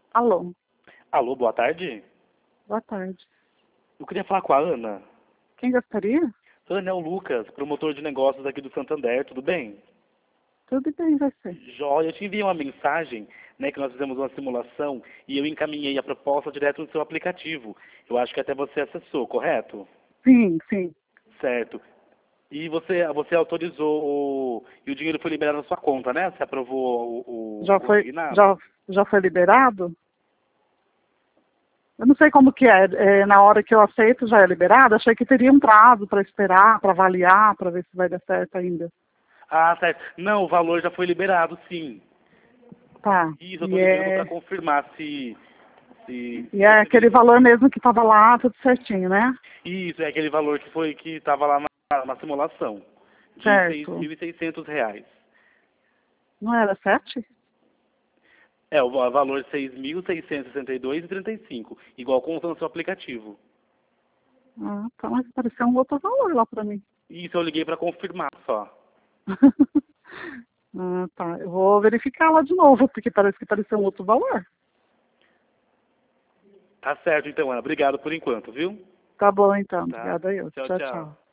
Alô, Alô, boa tarde. boa tarde. Eu queria falar com a Ana. Quem gostaria? Ana, é o Lucas, promotor de negócios aqui do Santander, tudo bem? Tudo bem, você? Joia, eu te enviei uma mensagem, né, que nós fizemos uma simulação e eu encaminhei a proposta direto no seu aplicativo. Eu acho que até você acessou, correto? Sim, sim. Certo. E você autorizou e o dinheiro foi liberado na sua conta, né? Você aprovou Já o foi, consignado? já foi liberado? Eu não sei como que é. Na hora que eu aceito já é liberado? Achei que teria um prazo para esperar, para avaliar, para ver se vai dar certo ainda. Ah, certo. Não, o valor já foi liberado, sim. Tá. Isso, eu tô E ligando é, para confirmar se e é você aquele verificou. valor mesmo que estava lá, tudo certinho, né? Isso, é aquele valor que estava lá na simulação, de Certo. R$ 6.600. Não era 7? É, o valor 6.662,35, igual consta no seu aplicativo. Ah, tá, mas apareceu um outro valor lá para mim. Isso eu liguei para confirmar só. Ah, tá. Eu vou verificar lá de novo, porque parece que apareceu um outro valor. Tá certo então, Ana. Obrigado por enquanto, viu? Tá bom, então. Tá. Obrigada eu. Tchau, Tchau, tchau. tchau.